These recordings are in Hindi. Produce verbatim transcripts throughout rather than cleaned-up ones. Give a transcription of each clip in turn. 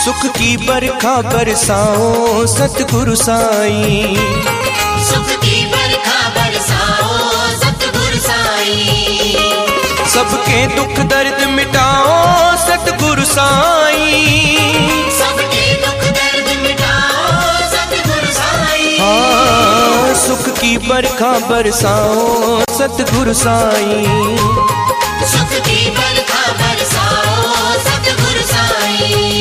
सुख की बरखा बरसाओ सतगुरु साईं, सुख की बरखा बरसाओ सतगुरु साईं। सबके दुख दर्द मिटाओ सतगुरु साईं, सबके दुख दर्द मिटाओ सतगुरु साईं। हाँ सुख की बरखा बरसाओ सतगुरु साईं, सुख की बरखा बरसाओ सतगुरु साईं।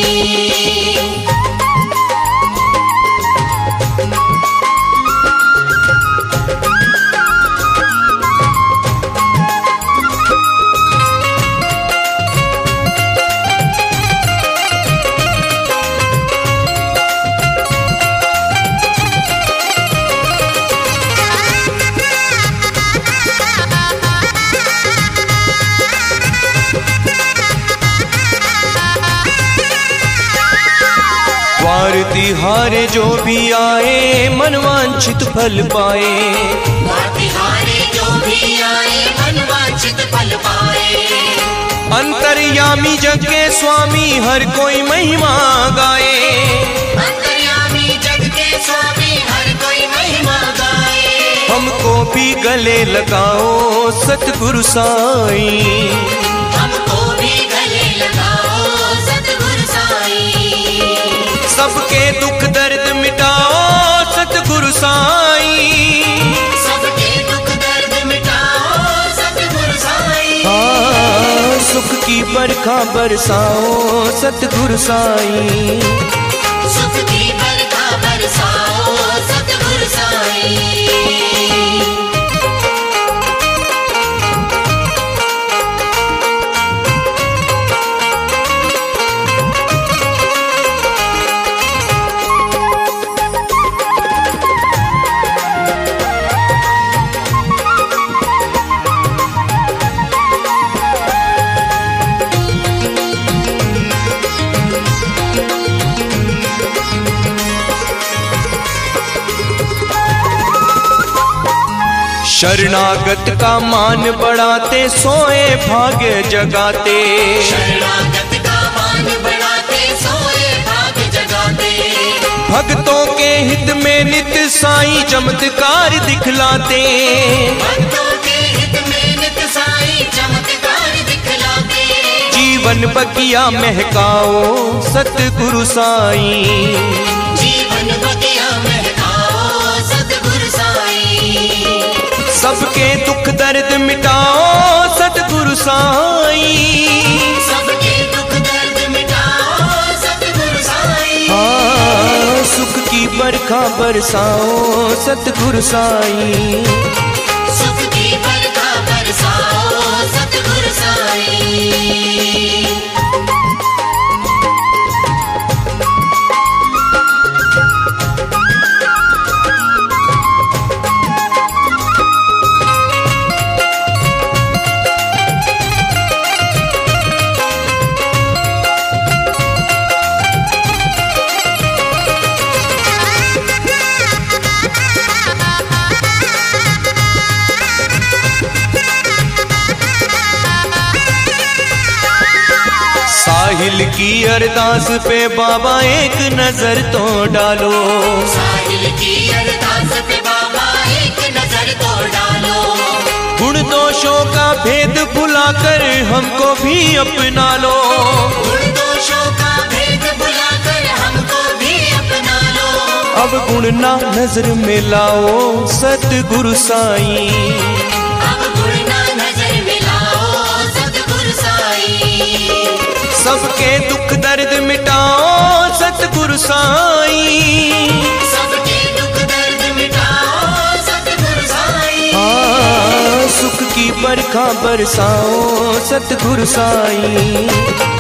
द्वार तिहारे जो भी आए मनवांछित फल पाए, द्वार तिहारे जो भी आए मनवांछित फल पाए। अंतर्यामी जग के स्वामी हर कोई महिमा गाए, अंतर्यामी जग के स्वामी हर कोई महिमा गाए। हमको भी गले लगाओ सतगुरु साईं, हमको भी गले लगाओ सतगुरु साईं। सबके दुख दर्द मिटाओ सतगुरु साईं, सबके दुख दर्द मिटाओ सतगुरु साईं। हाँ सुख की बरखा बरसाओ सतगुरु साईं, सुख की बरखा बरसाओ सतगुरु साईं। शरणागत का मान बढ़ाते सोए भाग्य जगाते, शरणागत का मान बढ़ाते सोए भाग्य जगाते। भक्तों के हित में नित साईं चमत्कार दिखलाते, भक्तों के हित में नित साईं चमत्कार दिखलाते। जीवन बगिया महकाओ सतगुरु साईं, जीवन बगिया महकाओ सतगुरु साईं। सबके दुख दर्द मिटाओ सतगुरु साईं, सबके दुख दर्द मिटाओ सतगुरु साईं। हाँ सुख की बरखा बरसाओ सतगुरु साईं, सुख की बरखा बरसाओ सतगुरु साईं। साहिल की अरदास पे बाबा एक नजर तो डालो, साहिल की अरदास पे बाबा एक नजर तो डालो। गुण दोषों का भेद भुलाकर हमको भी अपना लो, गुण दोषों का भेद भुलाकर हमको भी अपना लो। अब गुण ना नजर में लाओ सतगुरु साईं, अब गुण ना नजर मिलाओ सतगुरु साईं। सबके दुख दर्द मिटाओ सतगुरु साईं, सबके दुख दर्द मिटाओ सतगुरु साईं। हाँ सुख की बरखा बरसाओ सतगुरु साईं,